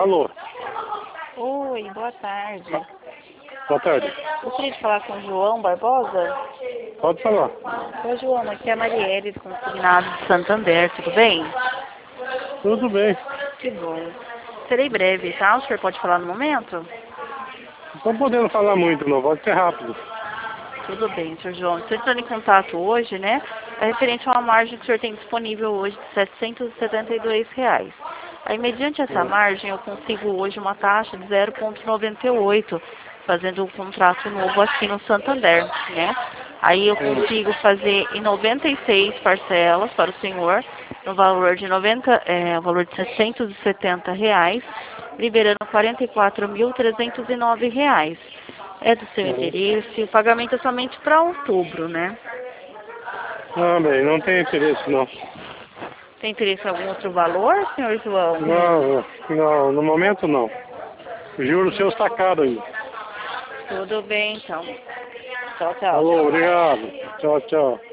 Alô, Oi, boa tarde. boa tarde. Gostaria de falar com o João Barbosa? Pode falar. Oi, João, aqui é a Marielle, do Consignado de Santander, tudo bem? Tudo bem. Que bom. Serei breve, tá? O senhor pode falar no momento? Não estou podendo falar muito, não. Pode ser rápido. Tudo bem, senhor João. Estou entrando em contato hoje, né? É referente a uma margem que o senhor tem disponível hoje de R$ 772. Aí, mediante essa margem, eu consigo hoje uma taxa de 0,98, fazendo um contrato novo aqui no Santander, né? Aí eu consigo fazer em 96 parcelas para o senhor, no valor de o valor de R$ 670, liberando R$ 44.309. É do seu interesse, o pagamento é somente para outubro, né? Ah, bem, não tem interesse, não. Tem interesse em algum outro valor, senhor João? Não, no momento não. Juro seu sacado aí. Tudo bem, então. Tchau, tchau. Alô, obrigado. Tchau, tchau.